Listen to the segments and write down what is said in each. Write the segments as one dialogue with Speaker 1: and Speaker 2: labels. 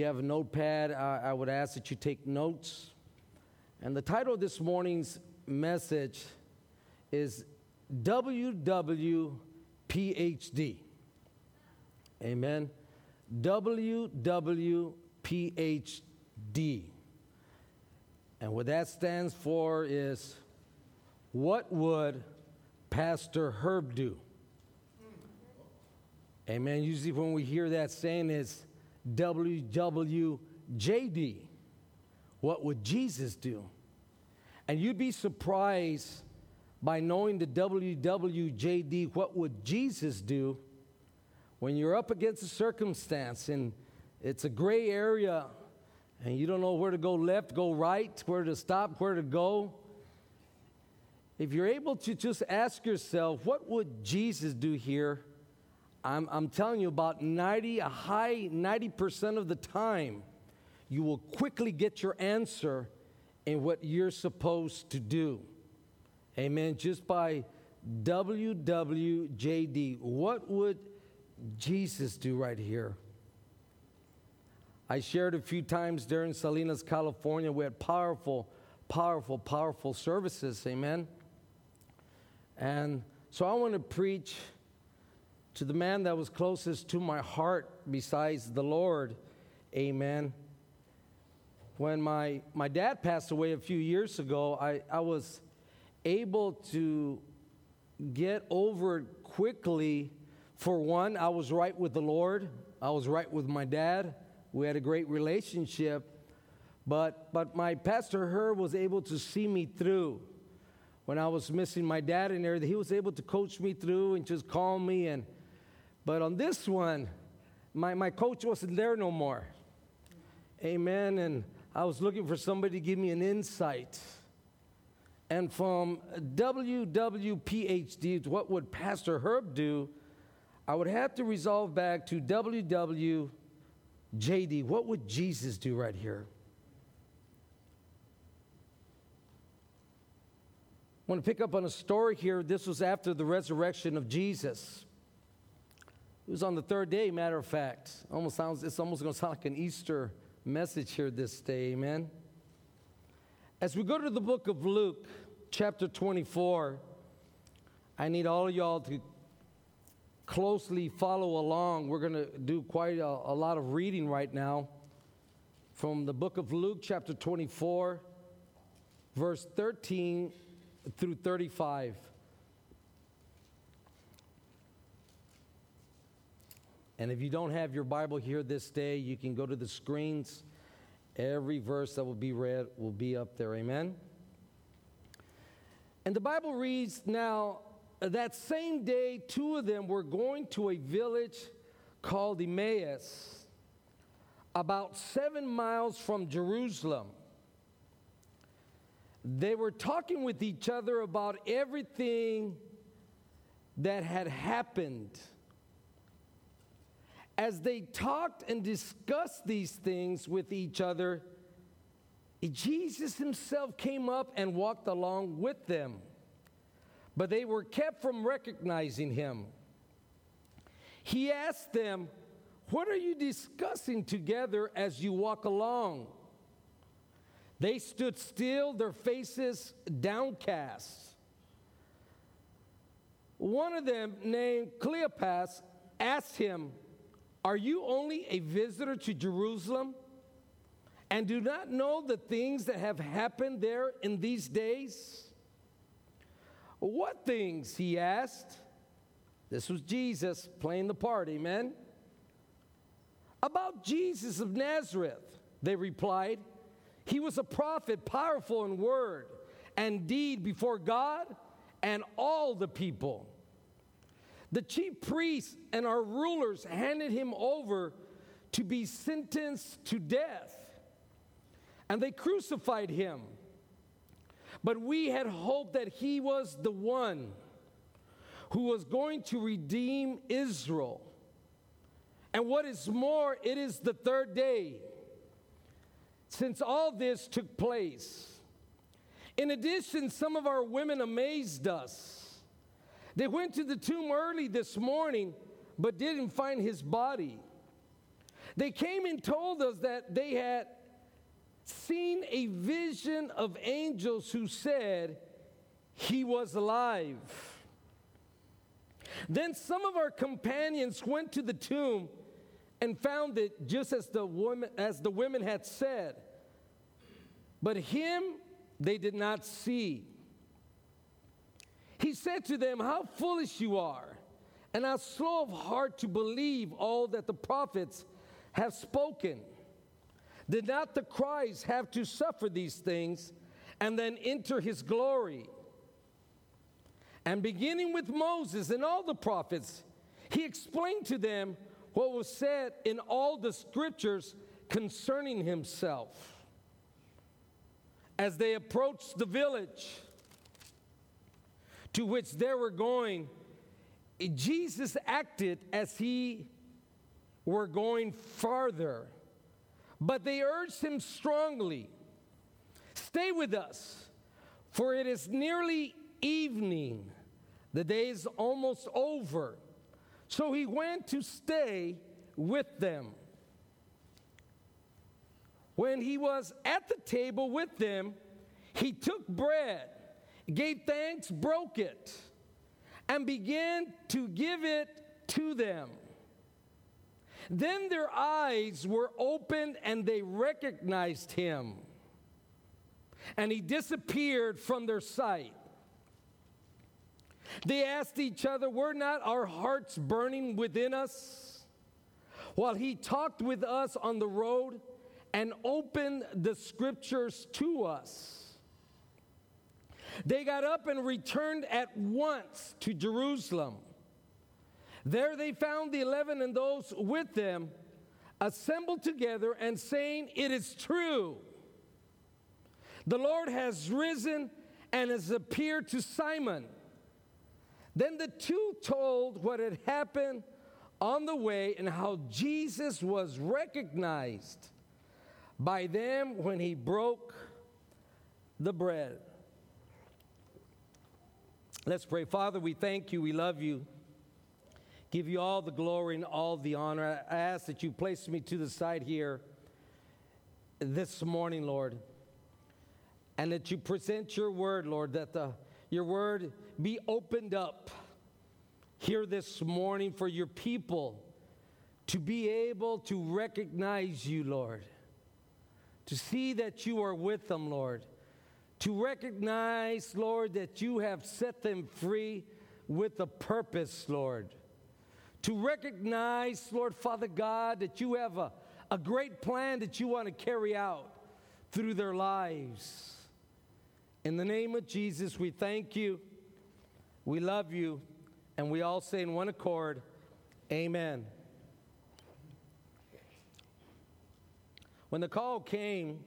Speaker 1: You have a notepad, I would ask that you take notes. And the title of this morning's message is WWPHD. Amen. WWPHD. And what that stands for is, what would Pastor Herb do? Amen. Usually when we hear that saying, it's WWJD. What would Jesus do? And you'd be surprised by knowing the WWJD, what would Jesus do, when you're up against a circumstance and it's a gray area and you don't know where to go left, go right, where to stop, where to go. If you're able to just ask yourself, what would Jesus do here? I'm telling you, about a high 90% of the time, you will quickly get your answer in what you're supposed to do. Amen. Just by WWJD. What would Jesus do right here? I shared a few times during Salinas, California. We had powerful services. Amen. And so I want to preach to the man that was closest to my heart besides the Lord. Amen. When my dad passed away a few years ago, I was able to get over it quickly. For one, I was right with the Lord. I was right with my dad. We had a great relationship. But my Pastor Herb was able to see me through. When I was missing my dad and everything, he was able to coach me through and just calm me. But on this one, my coach wasn't there no more. Amen. And I was looking for somebody to give me an insight. And from WWPHD, what would Pastor Herb do? I would have to resolve back to WWJD. What would Jesus do right here? I want to pick up on a story here. This was after the resurrection of Jesus. It was on the third day, matter of fact. It's almost going to sound like an Easter message here this day, amen? As we go to the book of Luke, chapter 24, I need all of y'all to closely follow along. We're going to do quite a lot of reading right now from the book of Luke, chapter 24, verse 13 through 35. And if you don't have your Bible here this day, you can go to the screens. Every verse that will be read will be up there. Amen? And the Bible reads, now, that same day, two of them were going to a village called Emmaus, about 7 miles from Jerusalem. They were talking with each other about everything that had happened. As they talked and discussed these things with each other, Jesus himself came up and walked along with them, but they were kept from recognizing him. He asked them, "What are you discussing together as you walk along?" They stood still, their faces downcast. One of them, named Cleopas, asked him, "Are you only a visitor to Jerusalem and do not know the things that have happened there in these days?" "What things?" he asked. This was Jesus playing the part, amen? "About Jesus of Nazareth," they replied. "He was a prophet, powerful in word and deed before God and all the people. The chief priests and our rulers handed him over to be sentenced to death, and they crucified him. But we had hoped that he was the one who was going to redeem Israel. And what is more, it is the third day since all this took place. In addition, some of our women amazed us. They went to the tomb early this morning, but didn't find his body. They came and told us that they had seen a vision of angels who said he was alive. Then some of our companions went to the tomb and found it just as the women had said. But him they did not see. He said to them, "How foolish you are, and how slow of heart to believe all that the prophets have spoken. Did not the Christ have to suffer these things and then enter his glory?" And beginning with Moses and all the prophets, he explained to them what was said in all the scriptures concerning himself. As they approached the village to which they were going, Jesus acted as he were going farther. But they urged him strongly, "Stay with us, for it is nearly evening. The day is almost over." So he went to stay with them. When he was at the table with them, he took bread, gave thanks, broke it, and began to give it to them. Then their eyes were opened and they recognized him, and he disappeared from their sight. They asked each other, "Were not our hearts burning within us while he talked with us on the road and opened the scriptures to us?" They got up and returned at once to Jerusalem. There they found the 11 and those with them assembled together and saying, "It is true. The Lord has risen and has appeared to Simon." Then the two told what had happened on the way and how Jesus was recognized by them when he broke the bread. Let's pray. Father, we thank you. We love you. Give you all the glory and all the honor. I ask that you place me to the side here this morning, Lord, and that you present your word, Lord, that your word be opened up here this morning for your people to be able to recognize you, Lord, to see that you are with them, Lord, to recognize, Lord, that you have set them free with a purpose, Lord, to recognize, Lord, Father God, that you have a great plan that you want to carry out through their lives. In the name of Jesus, we thank you, we love you, and we all say in one accord, amen. When the call came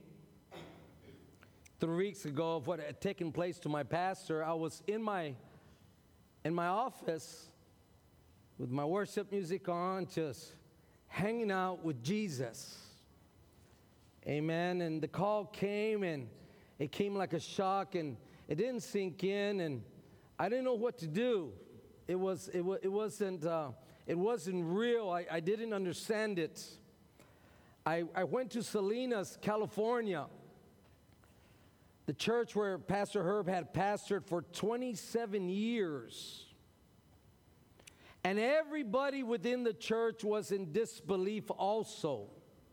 Speaker 1: 3 weeks ago of what had taken place to my pastor, I was in my office with my worship music on, just hanging out with Jesus. Amen. And the call came, and it came like a shock, and it didn't sink in, and I didn't know what to do. It wasn't real. I didn't understand it. I went to Salinas, California, the church where Pastor Herb had pastored for 27 years. And everybody within the church was in disbelief also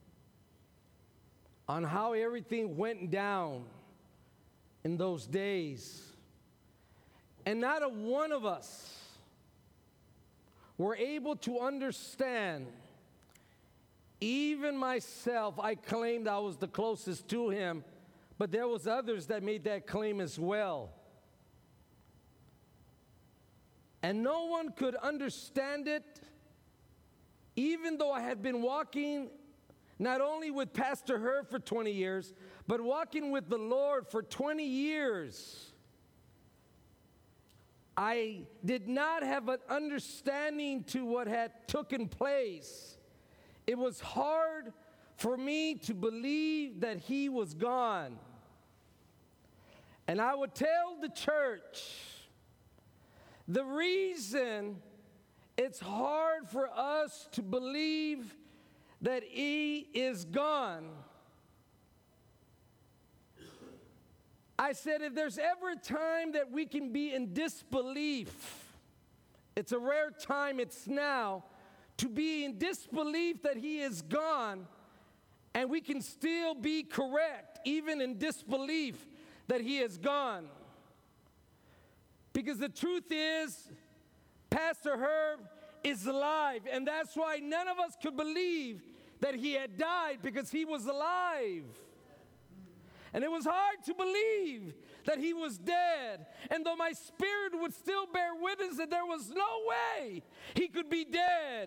Speaker 1: on how everything went down in those days. And not a one of us were able to understand. Even myself, I claimed I was the closest to him, but there was others that made that claim as well. And no one could understand it, even though I had been walking not only with Pastor Herb for 20 years, but walking with the Lord for 20 years. I did not have an understanding to what had taken place. It was hard for me to believe that he was gone. And I would tell the church, the reason it's hard for us to believe that he is gone. I said, if there's ever a time that we can be in disbelief, it's a rare time, it's now, to be in disbelief that he is gone, and we can still be correct, even in disbelief that he is gone. Because the truth is, Pastor Herb is alive, and that's why none of us could believe that he had died, because he was alive. And it was hard to believe that he was dead. And though my spirit would still bear witness that there was no way he could be dead.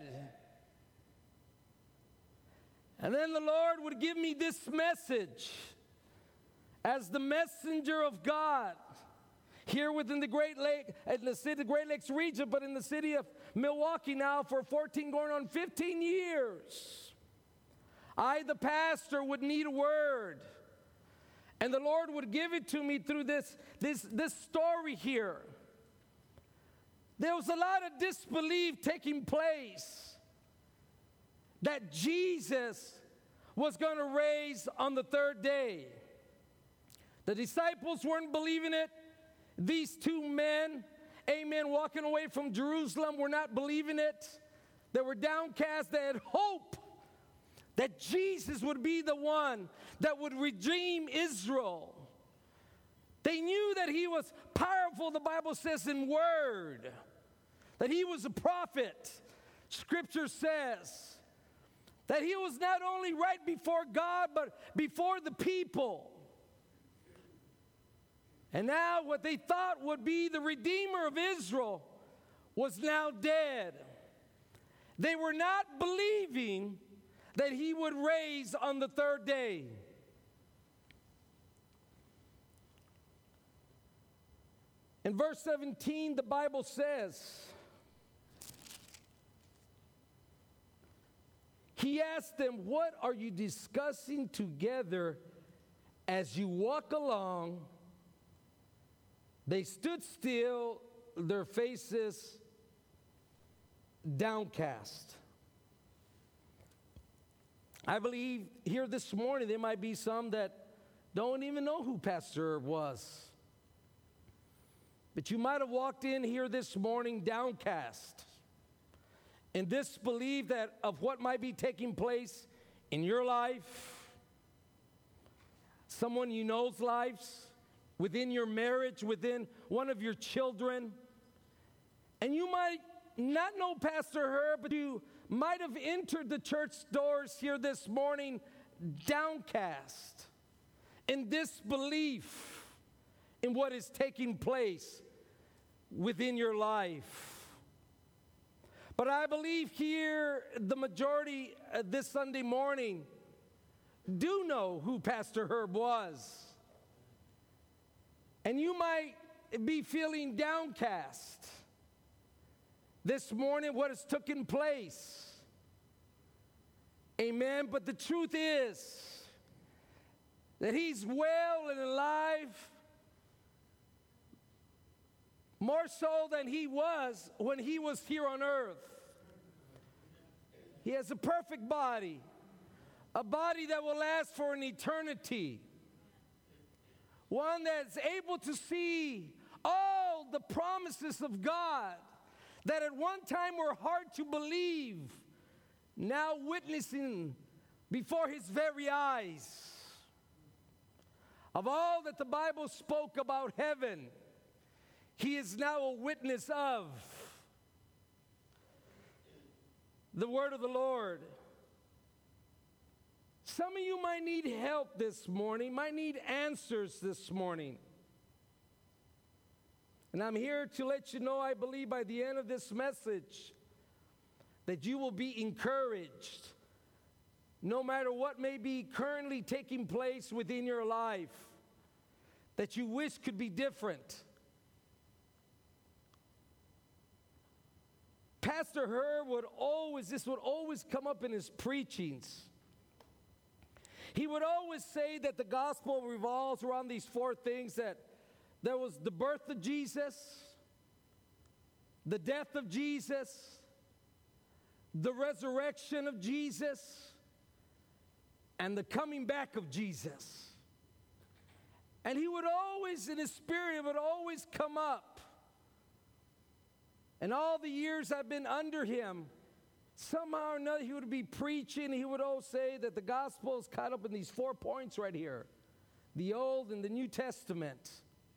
Speaker 1: And then the Lord would give me this message as the messenger of God here within the Great Lakes region, but in the city of Milwaukee now for 14 going on 15 years. I, the pastor, would need a word. And the Lord would give it to me through this story here. There was a lot of disbelief taking place that Jesus was going to raise on the third day. The disciples weren't believing it. These two men, amen, walking away from Jerusalem were not believing it. They were downcast. They had hope that Jesus would be the one that would redeem Israel. They knew that he was powerful, the Bible says, in word, that he was a prophet. Scripture says that he was not only right before God, but before the people. And now what they thought would be the Redeemer of Israel was now dead. They were not believing that he would raise on the third day. In verse 17, the Bible says, he asked them, "What are you discussing together as you walk along?" They stood still, their faces downcast. I believe here this morning there might be some that don't even know who Pastor Herb was. But you might have walked in here this morning downcast, in disbelief that of what might be taking place in your life, someone you know's lives, within your marriage, within one of your children. And you might not know Pastor Herb, but you might have entered the church doors here this morning downcast, in disbelief in what is taking place within your life. But I believe here the majority this Sunday morning do know who Pastor Herb was. And you might be feeling downcast this morning, what has taken place. Amen. But the truth is that he's well and alive, more so than he was when he was here on earth. He has a perfect body, a body that will last for an eternity, one that's able to see all the promises of God that at one time were hard to believe, now witnessing before his very eyes of all that the Bible spoke about heaven. He is now a witness of the word of the Lord. Some of you might need help this morning, might need answers this morning. And I'm here to let you know, I believe by the end of this message, that you will be encouraged, no matter what may be currently taking place within your life, that you wish could be different. Pastor Herb this would always come up in his preachings. He would always say that the gospel revolves around these four things, that there was the birth of Jesus, the death of Jesus, the resurrection of Jesus, and the coming back of Jesus. And he would always, in his spirit, it would always come up. And all the years I've been under him, somehow or another he would be preaching. He would always say that the gospel is caught up in these 4 points right here. The Old and the New Testament.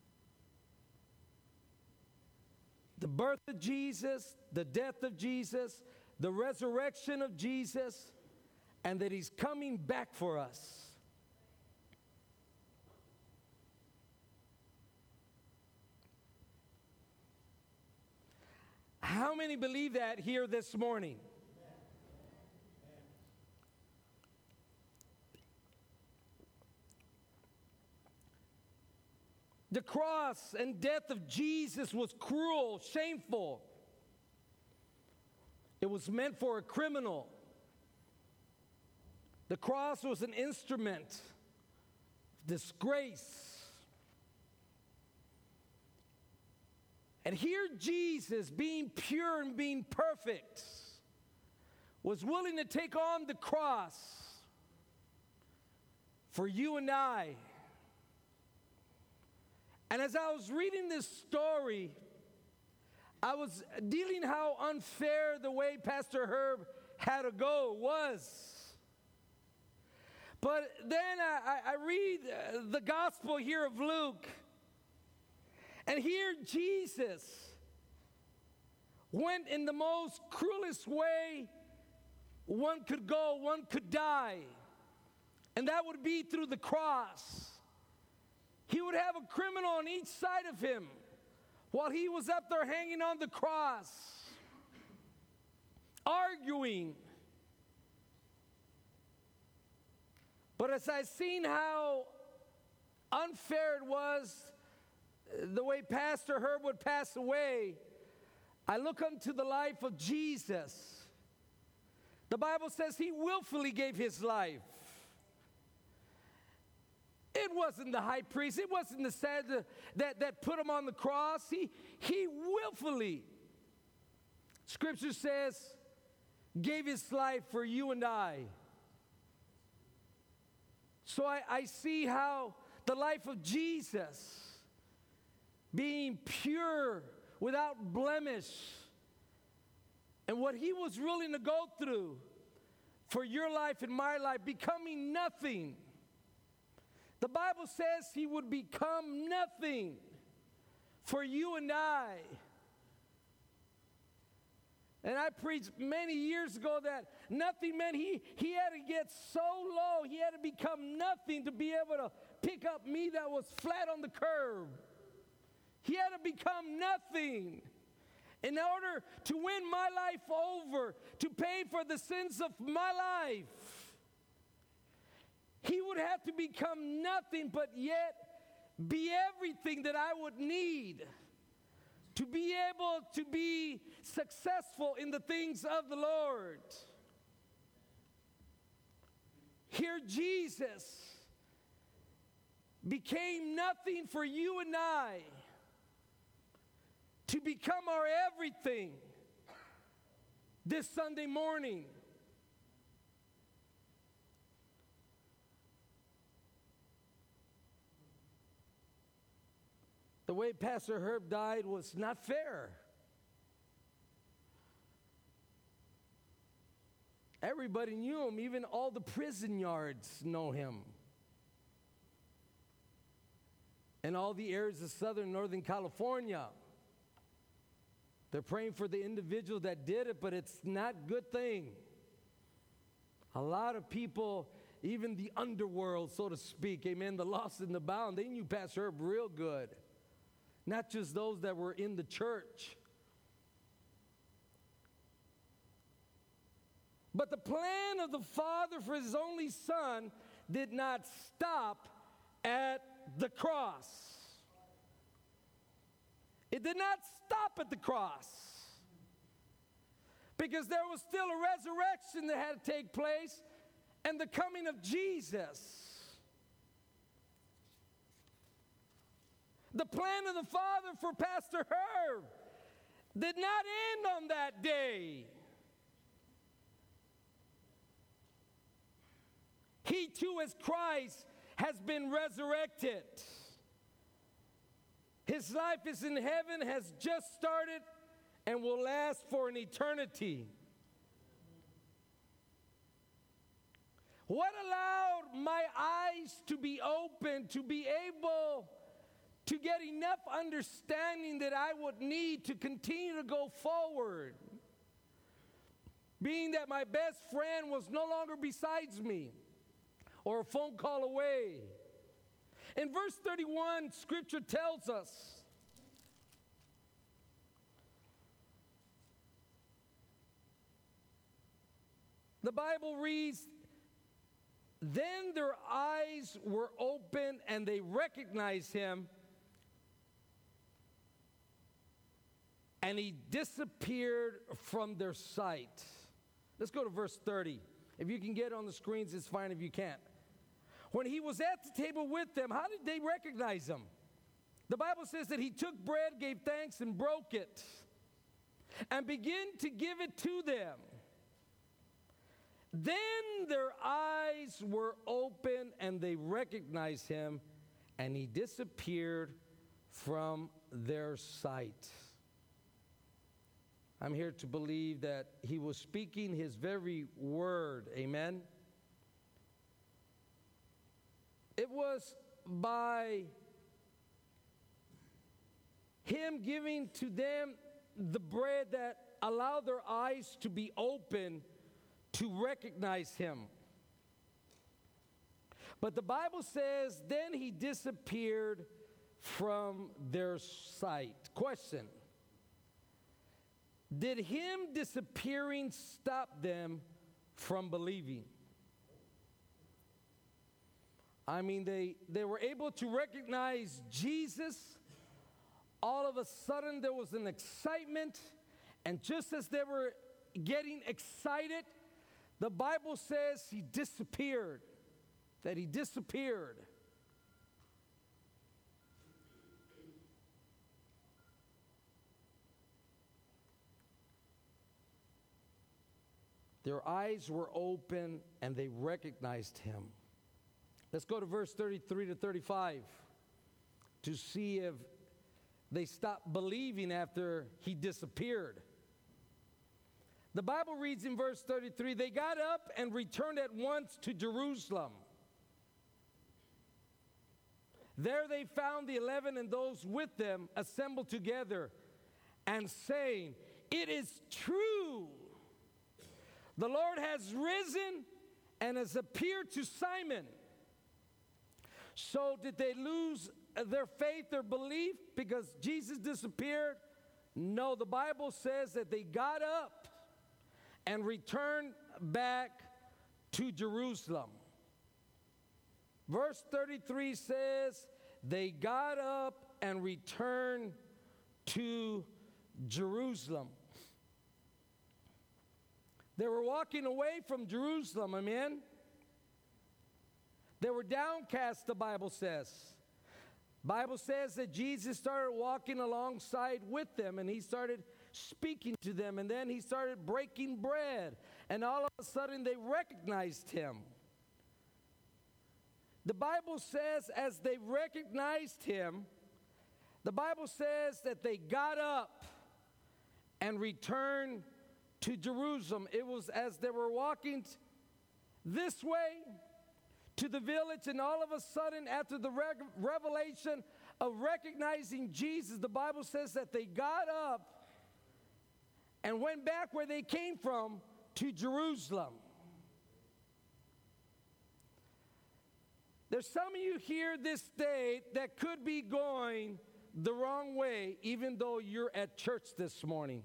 Speaker 1: The birth of Jesus, the death of Jesus, the resurrection of Jesus, and that he's coming back for us. How many believe that here this morning? The cross and death of Jesus was cruel, shameful. It was meant for a criminal. The cross was an instrument of disgrace. And here Jesus, being pure and being perfect, was willing to take on the cross for you and I. And as I was reading this story, I was dealing how unfair the way Pastor Herb had to go was. But then I read the gospel here of Luke, and here Jesus went in the most cruelest way one could go, one could die, and that would be through the cross. He would have a criminal on each side of him while he was up there hanging on the cross, arguing. But as I seen how unfair it was, the way Pastor Herb would pass away, I look unto the life of Jesus. The Bible says he willfully gave his life. It wasn't the high priest. It wasn't the Sadducees that put him on the cross. He willfully, Scripture says, gave his life for you and I. So I see how the life of Jesus, being pure, without blemish, and what he was willing to go through for your life and my life, becoming nothing. The Bible says he would become nothing for you and I. And I preached many years ago that nothing meant he had to get so low, he had to become nothing to be able to pick up me that was flat on the curb. He had to become nothing in order to win my life over, to pay for the sins of my life. He would have to become nothing, but yet be everything that I would need to be able to be successful in the things of the Lord. Here Jesus became nothing for you and I to become our everything this Sunday morning. The way Pastor Herb died was not fair. Everybody knew him, even all the prison yards know him. And all the areas of Southern Northern California. They're praying for the individual that did it, but it's not a good thing. A lot of people, even the underworld, so to speak, amen, the lost and the bound, they knew Pastor Herb real good. Not just those that were in the church. But the plan of the Father for his only Son did not stop at the cross. It did not stop at the cross. Because there was still a resurrection that had to take place and the coming of Jesus. The plan of the Father for Pastor Herb did not end on that day. He too, as Christ, has been resurrected. His life is in heaven, has just started, and will last for an eternity. What allowed my eyes to be open, to be able to get enough understanding that I would need to continue to go forward? Being that my best friend was no longer besides me or a phone call away. In verse 31, Scripture tells us, the Bible reads, then their eyes were open and they recognized him, and he disappeared from their sight. Let's go to verse 30. If you can get it on the screens, it's fine if you can't. When he was at the table with them, how did they recognize him? The Bible says that he took bread, gave thanks, and broke it, and began to give it to them. Then their eyes were open and they recognized him, and he disappeared from their sight. I'm here to believe that he was speaking his very word. Amen. It was by him giving to them the bread that allowed their eyes to be open to recognize him. But the Bible says, then he disappeared from their sight. Question: did him disappearing stop them from believing? I mean, they were able to recognize Jesus. All of a sudden, there was an excitement. And just as they were getting excited, the Bible says he disappeared. That he disappeared. Their eyes were open and they recognized him. Let's go to verse 33 to 35 to see if they stopped believing after he disappeared. The Bible reads in verse 33, they got up and returned at once to Jerusalem. There they found the 11 and those with them assembled together and saying, it is true. The Lord has risen and has appeared to Simon. So did they lose their faith, their belief, because Jesus disappeared? No, the Bible says that they got up and returned back to Jerusalem. Verse 33 says, they got up and returned to Jerusalem. They were walking away from Jerusalem, amen? They were downcast, the Bible says. Bible says that Jesus started walking alongside with them, and he started speaking to them, and then he started breaking bread, and all of a sudden they recognized him. The Bible says as they recognized him, the Bible says that they got up and returned to Jerusalem. It was as they were walking this way to the village, and all of a sudden, after the revelation of recognizing Jesus, the Bible says that they got up and went back where they came from to Jerusalem. There's some of you here this day that could be going the wrong way, even though you're at church this morning.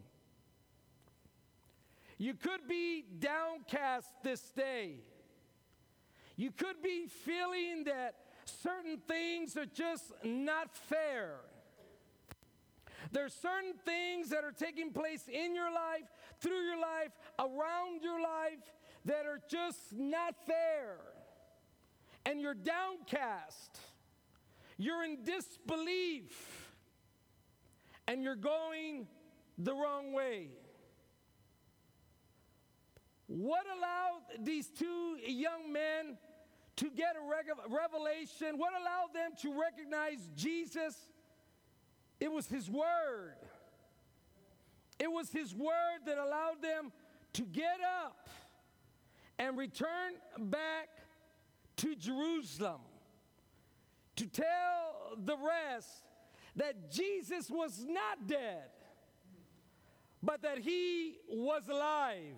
Speaker 1: You could be downcast this day. You could be feeling that certain things are just not fair. There's certain things that are taking place in your life, through your life, around your life that are just not fair. And you're downcast. You're in disbelief. And you're going the wrong way. What allowed these two young men to get a revelation, what allowed them to recognize Jesus? It was His Word. It was His Word that allowed them to get up and return back to Jerusalem to tell the rest that Jesus was not dead, but that He was alive.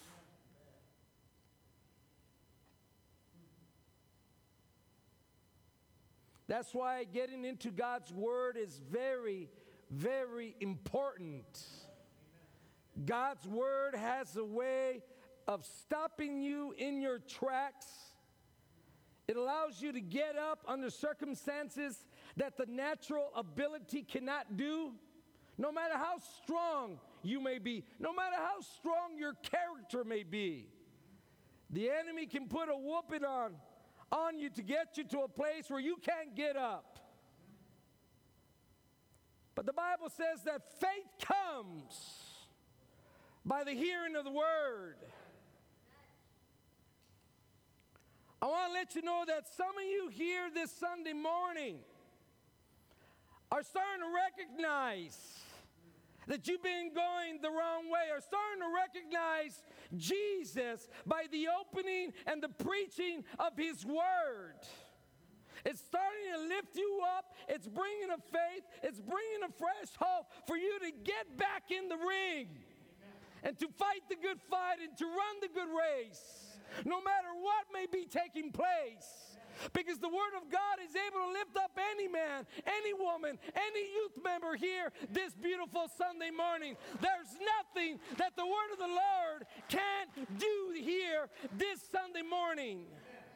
Speaker 1: That's why getting into God's Word is very, very important. God's Word has a way of stopping you in your tracks. It allows you to get up under circumstances that the natural ability cannot do. No matter how strong you may be, no matter how strong your character may be, the enemy can put a whooping on you to get you to a place where you can't get up. But the Bible says that faith comes by the hearing of the Word. I want to let you know that some of you here this Sunday morning are starting to recognize that you've been going the wrong way, are starting to recognize Jesus by the opening and the preaching of His Word. It's starting to lift you up. It's bringing a faith. It's bringing a fresh hope for you to get back in the ring and to fight the good fight and to run the good race, no matter what may be taking place. Because the Word of God is able to lift up any man, any woman, any youth member here this beautiful Sunday morning. There's nothing that the Word of the Lord can't do here this Sunday morning.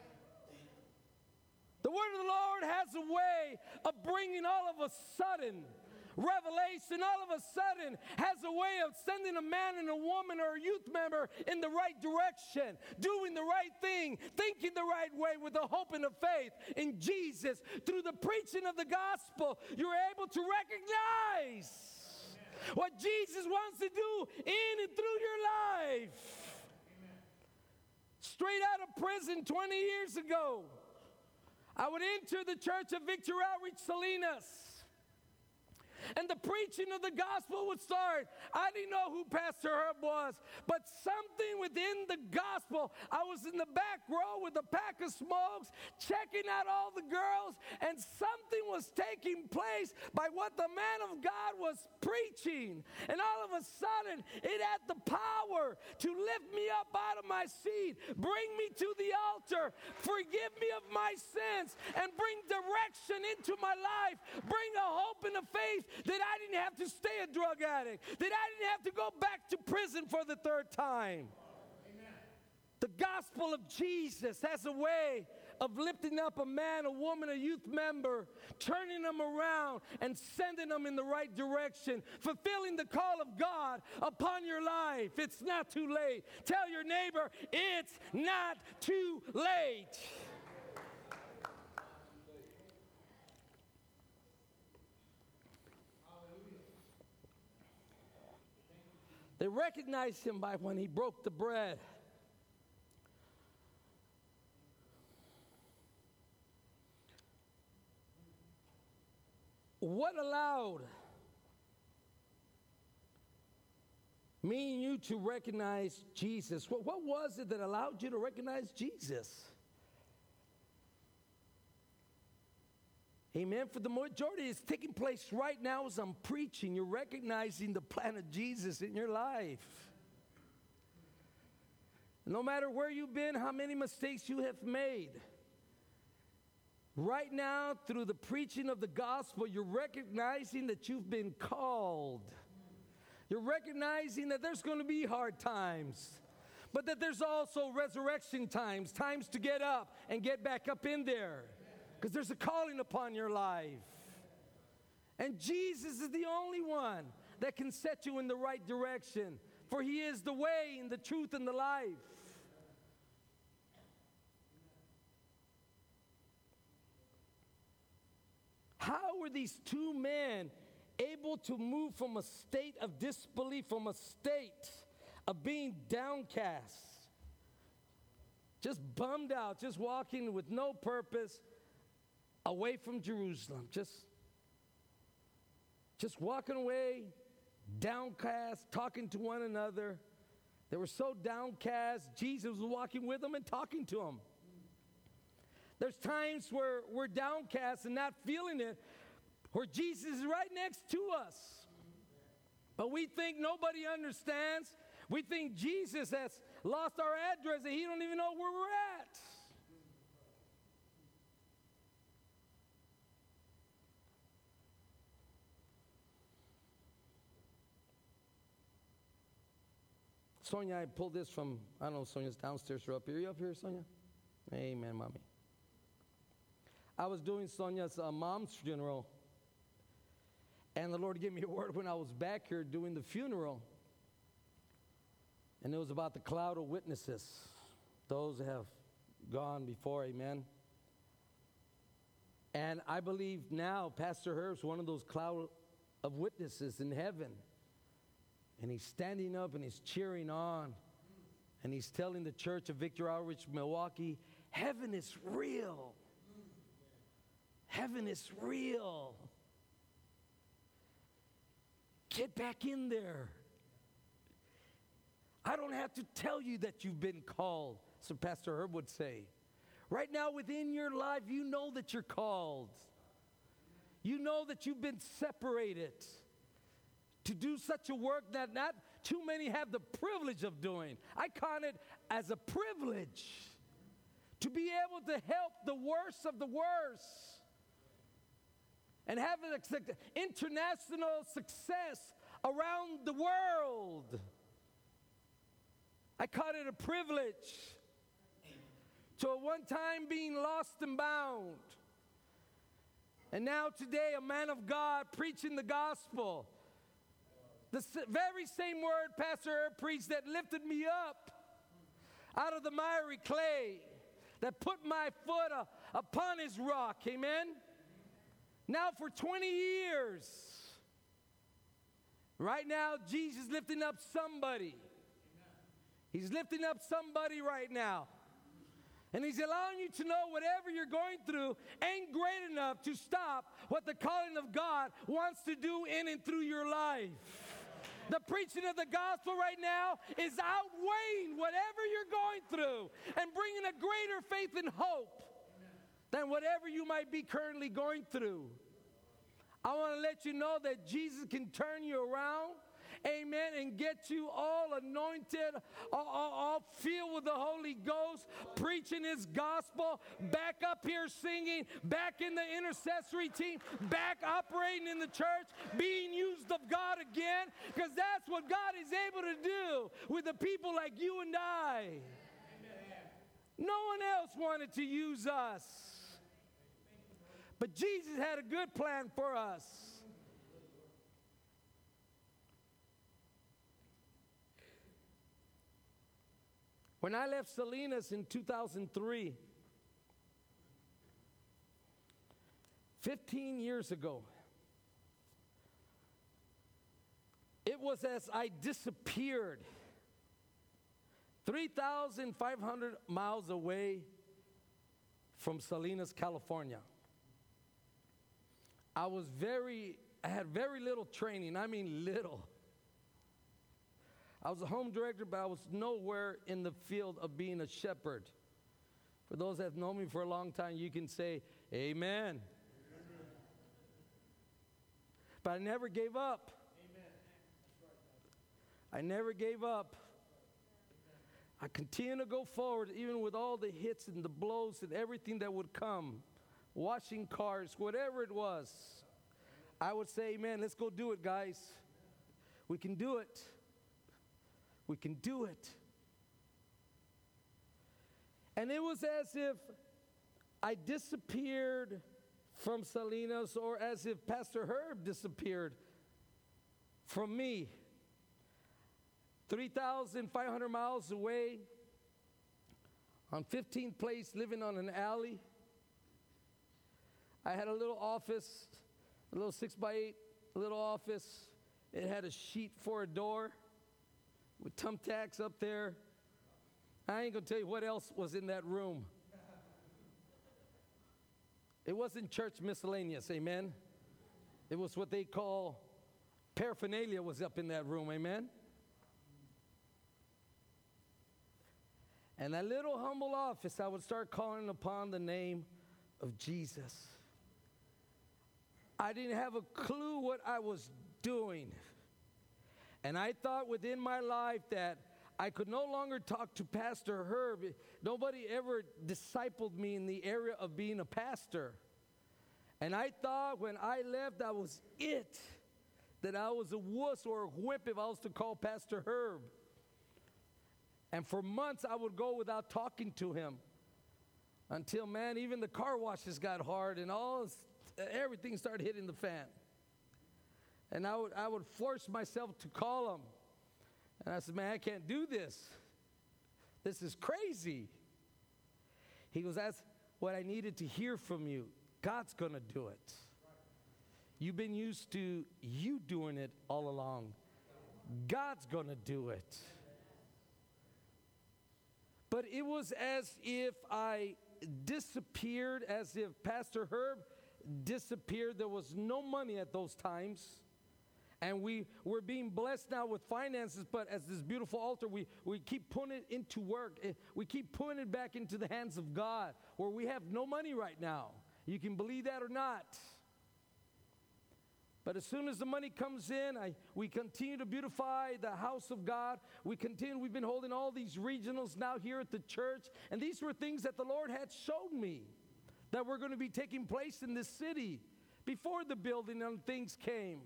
Speaker 1: The Word of the Lord has a way of bringing all of a sudden revelation, all of a sudden has a way of sending a man and a woman or a youth member in the right direction, doing the right thing, thinking the right way with the hope and the faith in Jesus. Through the preaching of the gospel, you're able to recognize what Jesus wants to do in and through your life. Straight out of prison 20 years ago, I would enter the Church of Victory Outreach Salinas, and the preaching of the gospel would start. I didn't know who Pastor Herb was, but something within the gospel. I was in the back row with a pack of smokes, checking out all the girls, and something was taking place by what the man of God was preaching. And all of a sudden, it had the power to lift me up out of my seat, bring me to the altar, forgive me of my sins, and bring direction into my life, bring a hope and a faith that I didn't have to stay a drug addict, that I didn't have to go back to prison for the third time. Amen. The gospel of Jesus has a way of lifting up a man, a woman, a youth member, turning them around and sending them in the right direction, fulfilling the call of God upon your life. It's not too late. Tell your neighbor, it's not too late. They recognized him by when he broke the bread. What allowed me and you to recognize Jesus? What was it that allowed you to recognize Jesus? Amen. For the majority, it's taking place right now as I'm preaching. You're recognizing the plan of Jesus in your life. No matter where you've been, how many mistakes you have made, right now, through the preaching of the gospel, you're recognizing that you've been called. You're recognizing that there's going to be hard times, but that there's also resurrection times, times to get up and get back up in there. Because there's a calling upon your life. And Jesus is the only one that can set you in the right direction. For He is the way and the truth and the life. How were these two men able to move from a state of disbelief, from a state of being downcast, just bummed out, just walking with no purpose away from Jerusalem. Just walking away, downcast, talking to one another. They were so downcast, Jesus was walking with them and talking to them. There's times where we're downcast and not feeling it, where Jesus is right next to us. But we think nobody understands. We think Jesus has lost our address and he don't even know where we're at. Sonia, I pulled this from, I don't know, Sonia's downstairs or up here. Are you up here, Sonia? Amen, mommy. I was doing Sonia's mom's funeral, and the Lord gave me a word when I was back here doing the funeral. And it was about the cloud of witnesses, those that have gone before, amen. And I believe now Pastor Herb's one of those cloud of witnesses in heaven. And he's standing up and he's cheering on. And he's telling the church of Victory Outreach Milwaukee, heaven is real. Heaven is real. Get back in there. I don't have to tell you that you've been called, so Pastor Herb would say. Right now within your life, you know that you're called. You know that you've been separated to do such a work that not too many have the privilege of doing. I count it as a privilege to be able to help the worst of the worst and have an international success around the world. I count it a privilege to at one time being lost and bound, and now today a man of God preaching the gospel. The very same word Pastor Herb preached that lifted me up out of the miry clay, that put my foot upon his rock, amen? Now for 20 years, right now Jesus is lifting up somebody. He's lifting up somebody right now. And he's allowing you to know whatever you're going through ain't great enough to stop what the calling of God wants to do in and through your life. The preaching of the gospel right now is outweighing whatever you're going through and bringing a greater faith and hope than whatever you might be currently going through. I want to let you know that Jesus can turn you around, amen, and get you all anointed, all filled with the Holy Ghost, preaching his gospel, back up here singing, back in the intercessory team, back operating in the church, being used of God again, because that's what God is able to do with the people like you and I. Amen. No one else wanted to use us. But Jesus had a good plan for us. When I left Salinas in 2003, 15 years ago, it was as I disappeared 3,500 miles away from Salinas, California. I had very little training. I mean little. I was a home director, but I was nowhere in the field of being a shepherd. For those that have known me for a long time, you can say, amen. Amen. But I never gave up. Amen. I never gave up. I continued to go forward, even with all the hits and the blows and everything that would come. Washing cars, whatever it was. I would say, amen, let's go do it, guys. We can do it. We can do it. And it was as if I disappeared from Salinas, or as if Pastor Herb disappeared from me. 3,500 miles away, on 15th place, living on an alley. I had a little office, a little 6x8 little office. It had a sheet for a door with thumbtacks up there. I ain't going to tell you what else was in that room. It wasn't church miscellaneous, amen? It was what they call paraphernalia was up in that room, amen? And that little humble office, I would start calling upon the name of Jesus. I didn't have a clue what I was doing. And I thought within my life that I could no longer talk to Pastor Herb. Nobody ever discipled me in the area of being a pastor. And I thought when I left, that was it. That I was a wuss or a whip if I was to call Pastor Herb. And for months, I would go without talking to him. Until, man, even the car washes got hard and everything started hitting the fan. And I would force myself to call him. And I said, man, I can't do this. This is crazy. He goes, that's what I needed to hear from you. God's going to do it. You've been used to you doing it all along. God's going to do it. But it was as if I disappeared, as if Pastor Herb disappeared. There was no money at those times. And we were being blessed now with finances, but as this beautiful altar, we keep putting it into work. We keep putting it back into the hands of God, where we have no money right now. You can believe that or not. But as soon as the money comes in, we continue to beautify the house of God. We've been holding all these regionals now here at the church. And these were things that the Lord had showed me that were going to be taking place in this city before the building and things came.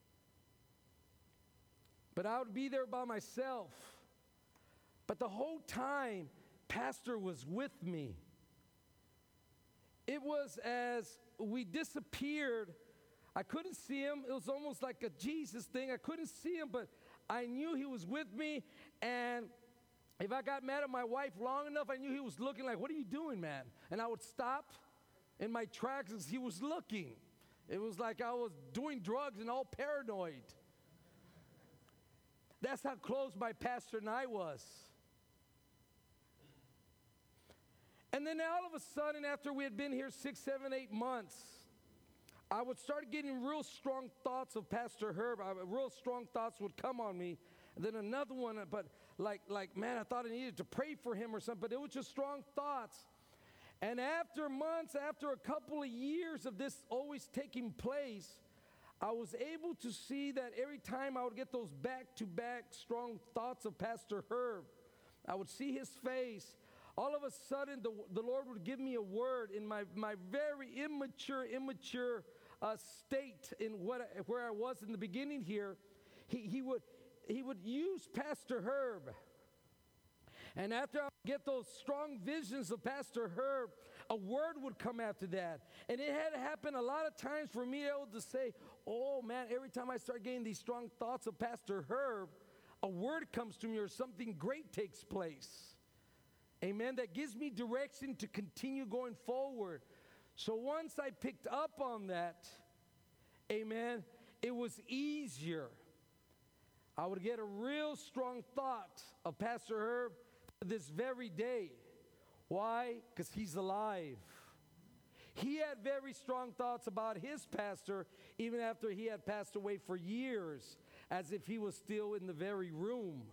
Speaker 1: But I would be there by myself. But the whole time, Pastor was with me. It was as we disappeared. I couldn't see him. It was almost like a Jesus thing. I couldn't see him, but I knew he was with me. And if I got mad at my wife long enough, I knew he was looking like, what are you doing, man? And I would stop in my tracks as he was looking. It was like I was doing drugs and all paranoid. That's how close my pastor and I was. And then all of a sudden, after we had been here 6, 7, 8 months, I would start getting real strong thoughts of Pastor Herb. Real strong thoughts would come on me. And then another one, but like, man, I thought I needed to pray for him or something. But it was just strong thoughts. And after months, after a couple of years of this always taking place, I was able to see that every time I would get those back-to-back strong thoughts of Pastor Herb, I would see his face. All of a sudden, the Lord would give me a word in my very immature state in where I was in the beginning here. He would use Pastor Herb. And after I would get those strong visions of Pastor Herb, a word would come after that. And it had happened a lot of times for me able to say, oh man, every time I start getting these strong thoughts of Pastor Herb, a word comes to me or something great takes place. Amen. That gives me direction to continue going forward. So once I picked up on that, amen, it was easier. I would get a real strong thought of Pastor Herb this very day. Why? Because he's alive. He had very strong thoughts about his pastor even after he had passed away for years, as if he was still in the very room.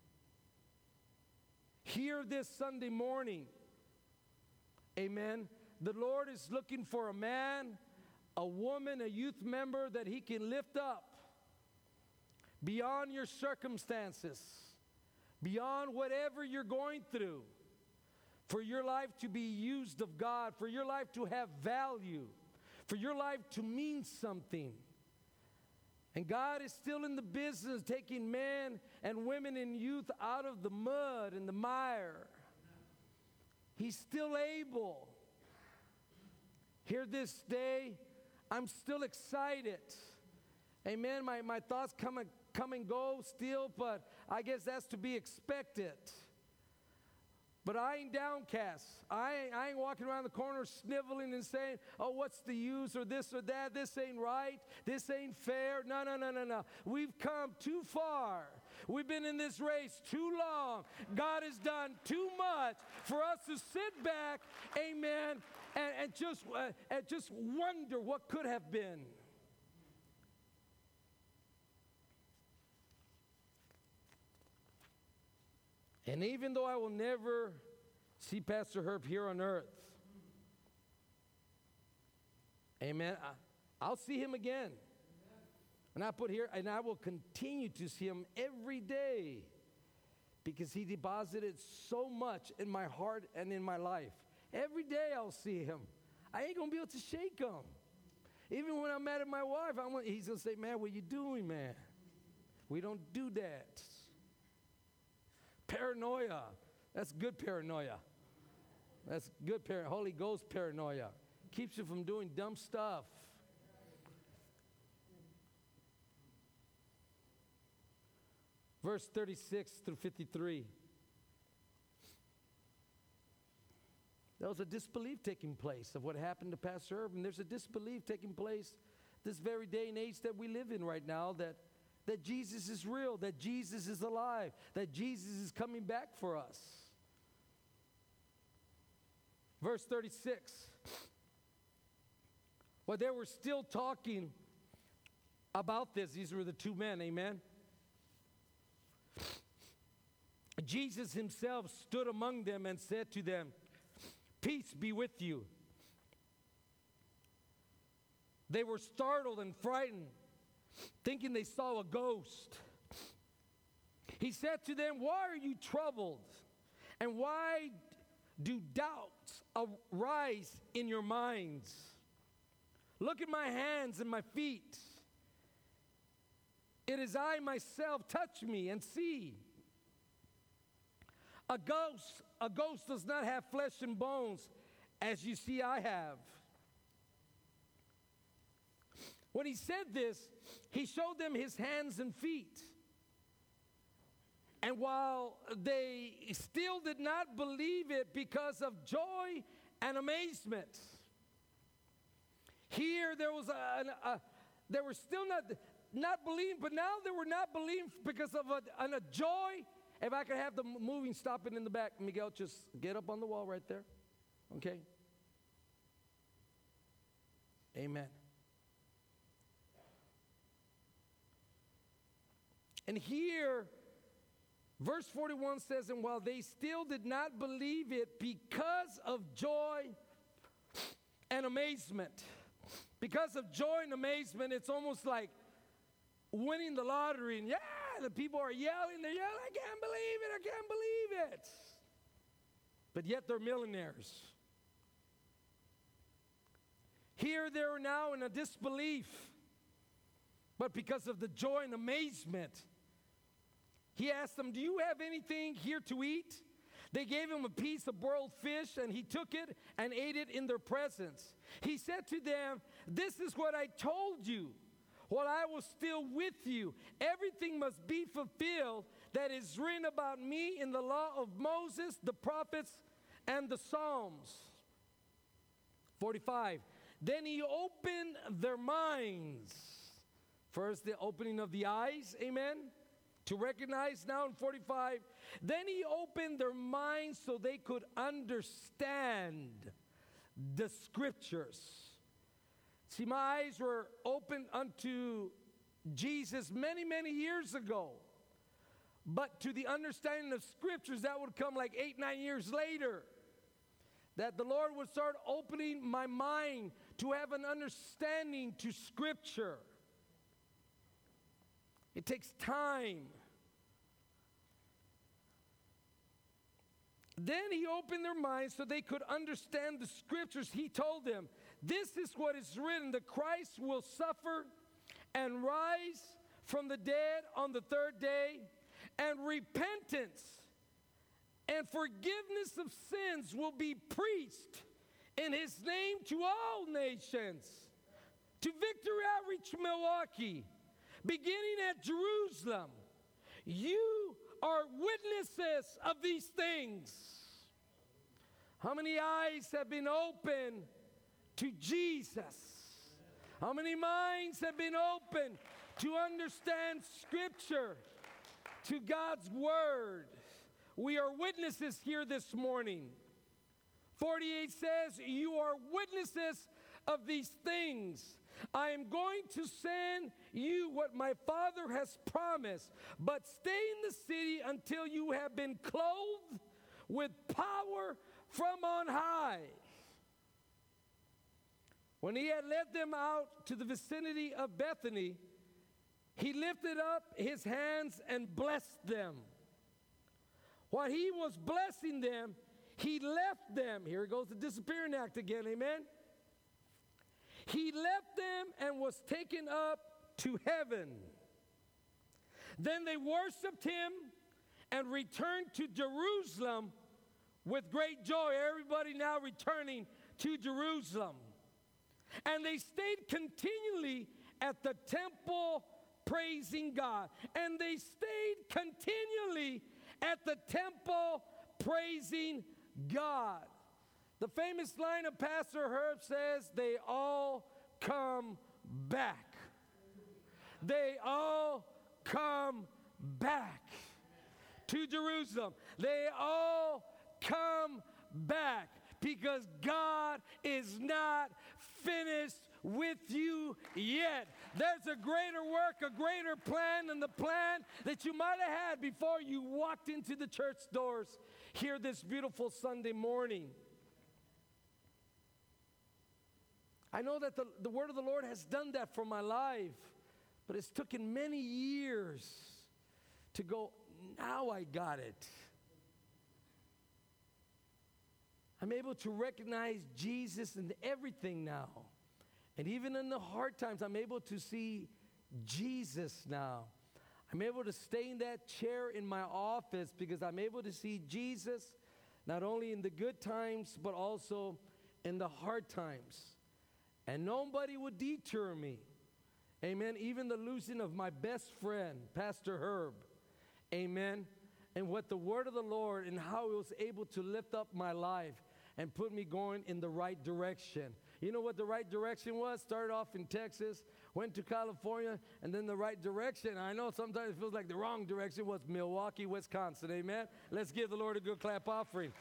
Speaker 1: Here this Sunday morning, amen, the Lord is looking for a man, a woman, a youth member that he can lift up beyond your circumstances, beyond whatever you're going through, for your life to be used of God, for your life to have value, for your life to mean something. And God is still in the business of taking men and women and youth out of the mud and the mire. He's still able. Here this day, I'm still excited. Amen. My thoughts come and go still, but I guess that's to be expected. But I ain't downcast. I ain't walking around the corner sniveling and saying, oh, what's the use or this or that? This ain't right. This ain't fair. No. We've come too far We've been in this race too long. God has done too much for us to sit back, amen, and just wonder what could have been. And even though I will never see Pastor Herb here on earth, amen, I'll see him again. And I put here, and I will continue to see him every day because he deposited so much in my heart and in my life. Every day I'll see him. I ain't going to be able to shake him. Even when I'm mad at my wife, he's going to say, man, what you doing, man? We don't do that. Paranoia. That's good paranoia. That's good Holy Ghost paranoia. Keeps you from doing dumb stuff. Verse 36 through 53. There was a disbelief taking place of what happened to Pastor Herb, and there's a disbelief taking place this very day and age that we live in right now, that Jesus is real, that Jesus is alive, that Jesus is coming back for us. Verse 36. Well, they were still talking about this. These were the two men, amen? Jesus himself stood among them and said to them, peace be with you. They were startled and frightened, thinking they saw a ghost. He said to them, why are you troubled? And why do doubts arise in your minds? Look at my hands and my feet. It is I myself. Touch me and see. A ghost does not have flesh and bones, as you see I have. When he said this, he showed them his hands and feet. And while they still did not believe it because of joy and amazement, here there was they were still not believing, but now they were not believing because of a joy. If I could have the moving stopping in the back, Miguel, just get up on the wall right there. Okay? Amen. And here, verse 41 says, and while they still did not believe it because of joy and amazement, because of joy and amazement, it's almost like winning the lottery, and the people are yelling, they're yelling, I can't believe it. But yet they're millionaires. Here they're now in a disbelief, but because of the joy and amazement, he asked them, do you have anything here to eat? They gave him a piece of broiled fish, and he took it and ate it in their presence. He said to them, this is what I told you while I was still with you. Everything must be fulfilled that is written about me in the law of Moses, the prophets, and the Psalms. 45. Then he opened their minds. First, the opening of the eyes, amen, to recognize now in 45. Then he opened their minds so they could understand the scriptures. See, my eyes were opened unto Jesus many, many years ago. But to the understanding of scriptures, that would come like 8, 9 years later. That the Lord would start opening my mind to have an understanding to scripture. It takes time. Then he opened their minds so they could understand the scriptures. He told them, this is what is written, that Christ will suffer and rise from the dead on the third day, and repentance and forgiveness of sins will be preached in his name to all nations. To Victory Outreach Milwaukee, beginning at Jerusalem, you are witnesses of these things. How many eyes have been opened to Jesus? How many minds have been opened to understand Scripture? to God's word. We are witnesses here this morning. 48 says, you are witnesses of these things. I am going to send you what my Father has promised, but stay in the city until you have been clothed with power from on high. When he had led them out to the vicinity of Bethany, he lifted up his hands and blessed them. While he was blessing them, he left them. Here goes the disappearing act again, amen? He left them and was taken up to heaven. Then they worshiped him and returned to Jerusalem with great joy. Everybody now returning to Jerusalem. And they stayed continually at the temple praising God. And they stayed continually at the temple praising God. The famous line of Pastor Herb says, they all come back. They all come back to Jerusalem. They all come back because God is not finished with you yet. There's a greater work, a greater plan than the plan that you might have had before you walked into the church doors here this beautiful Sunday morning. I know that the word of the Lord has done that for my life, but it's taken many years to go, now I got it. I'm able to recognize Jesus in everything now. And even in the hard times, I'm able to see Jesus now. I'm able to stay in that chair in my office because I'm able to see Jesus not only in the good times, but also in the hard times. And nobody would deter me. Amen. Even the losing of my best friend, Pastor Herb. Amen. And what the word of the Lord and how it was able to lift up my life and put me going in the right direction. You know what the right direction was? Started off in Texas, went to California, and then the right direction. I know sometimes it feels like the wrong direction was Milwaukee, Wisconsin. Amen. Let's give the Lord a good clap offering.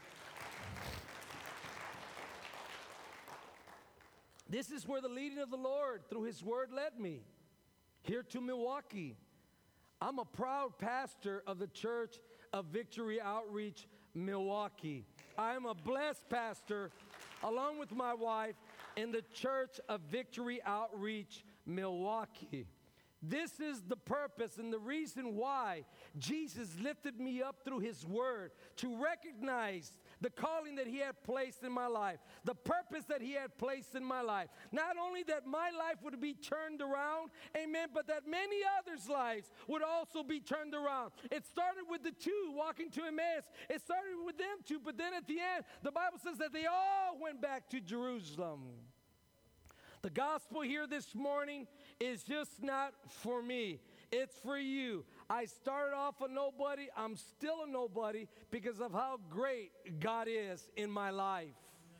Speaker 1: This is where the leading of the Lord through his word led me, here to Milwaukee. I'm a proud pastor of the Church of Victory Outreach, Milwaukee. I'm a blessed pastor, along with my wife, in the Church of Victory Outreach, Milwaukee. This is the purpose and the reason why Jesus lifted me up through his word, to recognize the calling that he had placed in my life, the purpose that he had placed in my life. Not only that my life would be turned around, amen, but that many others' lives would also be turned around. It started with the two walking to Emmaus. It started with them two, but then at the end, the Bible says that they all went back to Jerusalem. The gospel here this morning is just not for me. It's for you. I started off a nobody. I'm still a nobody because of how great God is in my life.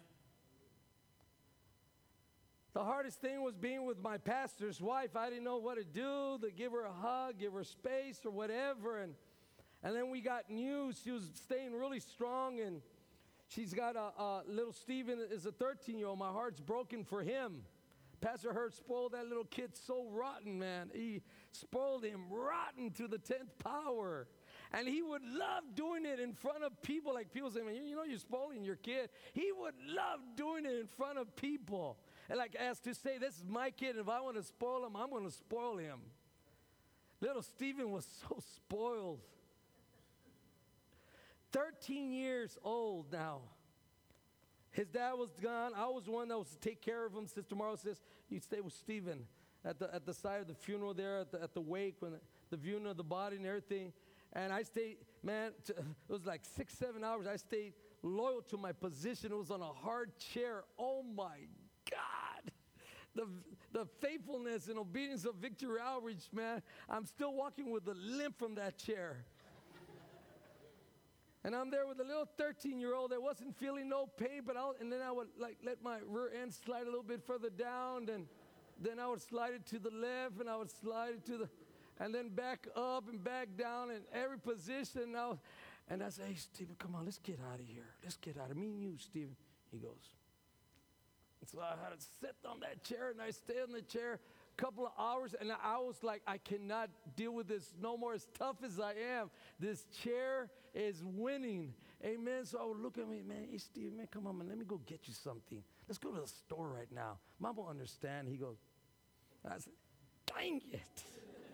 Speaker 1: The hardest thing was being with my pastor's wife. I didn't know what to do, to give her a hug, give her space or whatever. And then we got news. She was staying really strong, and she's got a little Stephen is a 13-year-old. My heart's broken for him. Pastor Hurt spoiled that little kid so rotten, man. He spoiled him rotten to the 10th power. And he would love doing it in front of people. Like people say, man, you know you're spoiling your kid. He would love doing it in front of people. And like as to say, this is my kid, and if I want to spoil him, I'm going to spoil him. Little Stephen was so spoiled. 13 years old now. His dad was gone. I was the one that was to take care of him. Sister Marla says, you stay with Stephen at the side of the funeral there, at the wake, when the viewing of the body and everything. And I stayed, man, it was like 6-7 hours. I stayed loyal to my position. It was on a hard chair. Oh, my God. The faithfulness and obedience of Victory Outreach, man. I'm still walking with a limp from that chair. And I'm there with a little 13-year-old that wasn't feeling no pain, and then I would like let my rear end slide a little bit further down, and then I would slide it to the left, and I would slide it to the, and then back up and back down in every position. Now, and I say, hey, Stephen, come on, let's get out of here. Let's get out of me and you, Stephen. He goes. And so I had to sit on that chair, and I stayed in the chair a couple of hours, and I was like, I cannot deal with this no more, as tough as I am. This chair is winning. Amen. So I would look at me, man, hey, Steve, man, come on, man, let me go get you something. Let's go to the store right now. Mom will understand. He goes, I said, dang it.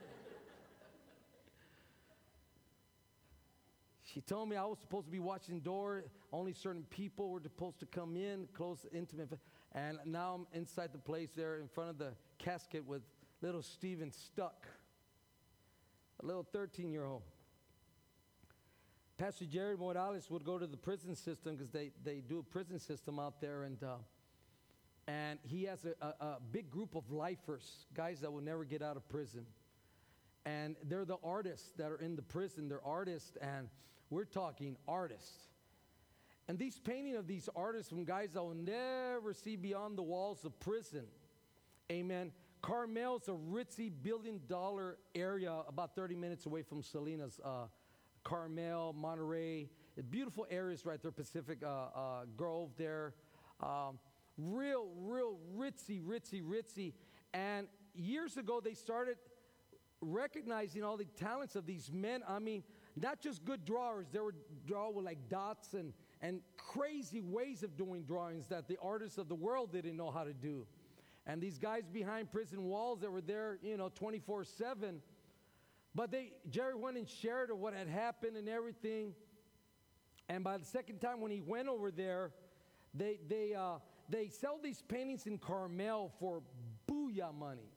Speaker 1: She told me I was supposed to be watching the door. Only certain people were supposed to come in, close, intimate. And now I'm inside the place there in front of the casket with little Stephen stuck, a little 13-year-old. Pastor Jerry Morales would go to the prison system because they do a prison system out there. And he has a big group of lifers, guys that will never get out of prison. And they're the artists that are in the prison. They're artists, and we're talking artists. And these paintings of these artists from guys that will never see beyond the walls of prison. Amen. Carmel's a ritzy billion-dollar area about 30 minutes away from Salinas. Carmel, Monterey, beautiful areas right there, Pacific Grove there. Real ritzy. And years ago, they started recognizing all the talents of these men. I mean, not just good drawers. They would draw with like dots and crazy ways of doing drawings that the artists of the world didn't know how to do. And these guys behind prison walls that were there, 24/7. But Jerry went and shared what had happened and everything. And by the second time when he went over there, they sell these paintings in Carmel for booyah money.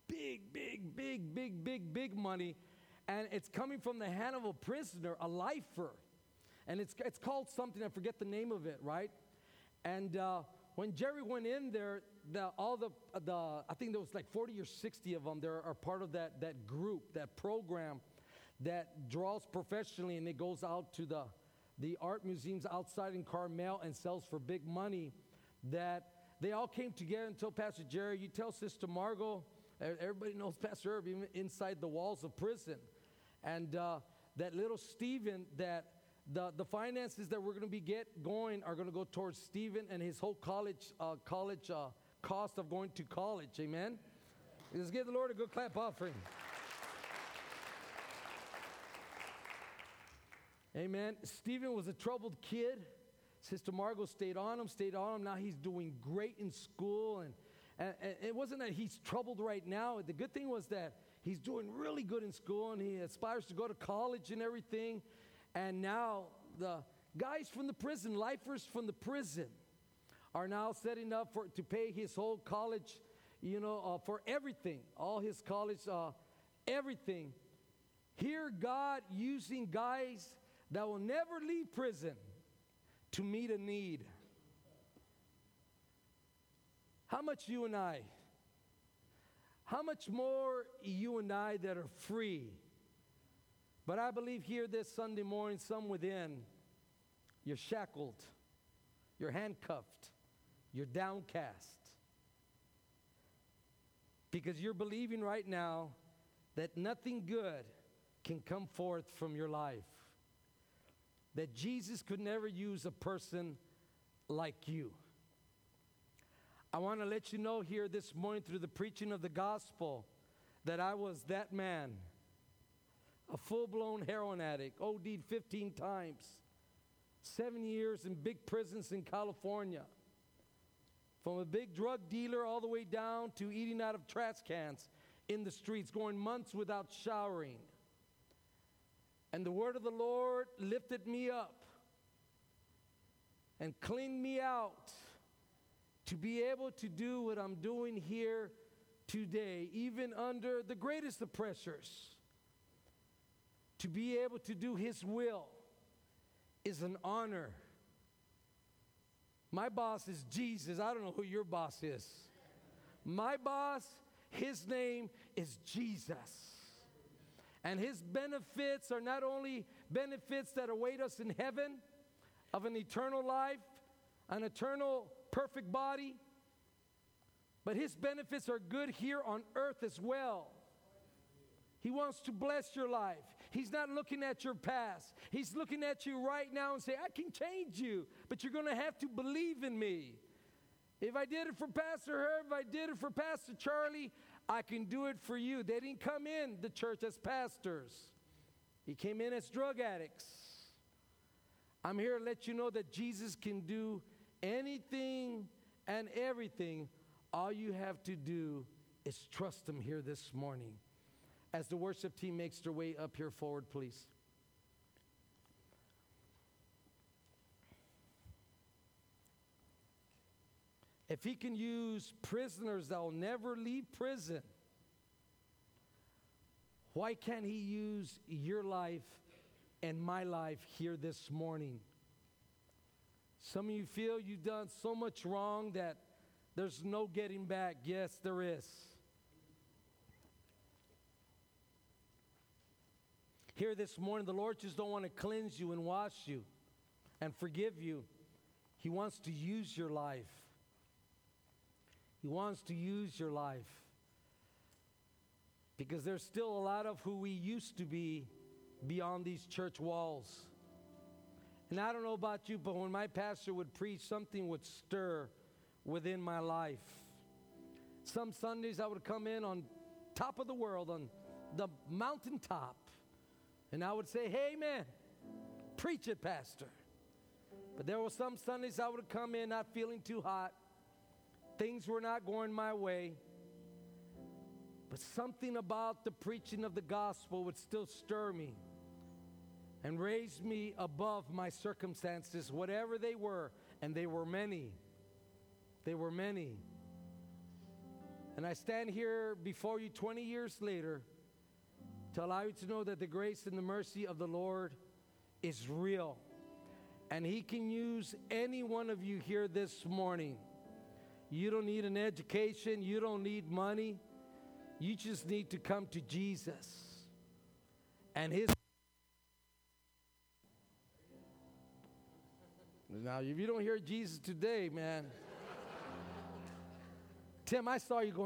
Speaker 1: Big money. And it's coming from the hand of a prisoner, a lifer. And it's called something, I forget the name of it, right? And when Jerry went in there, I think there was like 40 or 60 of them. They are part of that group, that program that draws professionally, and it goes out to the art museums outside in Carmel and sells for big money. That they all came together and told Pastor Jerry, you tell Sister Margot, everybody knows Pastor Herb, even inside the walls of prison. And that little Stephen, that the finances that we're going to be going are going to go towards Stephen and his whole college cost of going to college. Amen? Let's give the Lord a good clap offering. Amen. Stephen was a troubled kid. Sister Margot stayed on him. Now he's doing great in school. And it wasn't that he's troubled right now. The good thing was that he's doing really good in school, and he aspires to go to college and everything. And now the guys from the prison, lifers from the prison, are now setting up to pay his whole college, for everything, all his college, everything. Hear God using guys that will never leave prison to meet a need. How much you and I? How much more you and I that are free? But I believe here this Sunday morning, some within, you're shackled, you're handcuffed, you're downcast. Because you're believing right now that nothing good can come forth from your life. That Jesus could never use a person like you. I want to let you know here this morning through the preaching of the gospel that I was that man. A full-blown heroin addict, OD'd 15 times, 7 years in big prisons in California. From a big drug dealer all the way down to eating out of trash cans in the streets, going months without showering. And the word of the Lord lifted me up and cleaned me out to be able to do what I'm doing here today, even under the greatest of pressures. To be able to do His will is an honor. My boss is Jesus. I don't know who your boss is. My boss, His name is Jesus. And His benefits are not only benefits that await us in heaven of an eternal life, an eternal perfect body, but His benefits are good here on earth as well. He wants to bless your life. He's not looking at your past. He's looking at you right now and say, I can change you, but you're going to have to believe in me. If I did it for Pastor Herb, if I did it for Pastor Charlie, I can do it for you. They didn't come in the church as pastors. He came in as drug addicts. I'm here to let you know that Jesus can do anything and everything. All you have to do is trust Him here this morning. As the worship team makes their way up here forward, please. If He can use prisoners that will never leave prison, why can't He use your life and my life here this morning? Some of you feel you've done so much wrong that there's no getting back. Yes, there is. Here this morning, the Lord just don't want to cleanse you and wash you and forgive you. He wants to use your life. He wants to use your life. Because there's still a lot of who we used to be beyond these church walls. And I don't know about you, but when my pastor would preach, something would stir within my life. Some Sundays I would come in on top of the world, on the mountaintop, and I would say, hey man, preach it, Pastor. But there were some Sundays I would come in not feeling too hot. Things were not going my way. But something about the preaching of the gospel would still stir me and raise me above my circumstances, whatever they were. And they were many. They were many. And I stand here before you 20 years later to allow you to know that the grace and the mercy of the Lord is real. And He can use any one of you here this morning. You don't need an education. You don't need money. You just need to come to Jesus. And His... Now, if you don't hear Jesus today, man... Tim, I saw you going...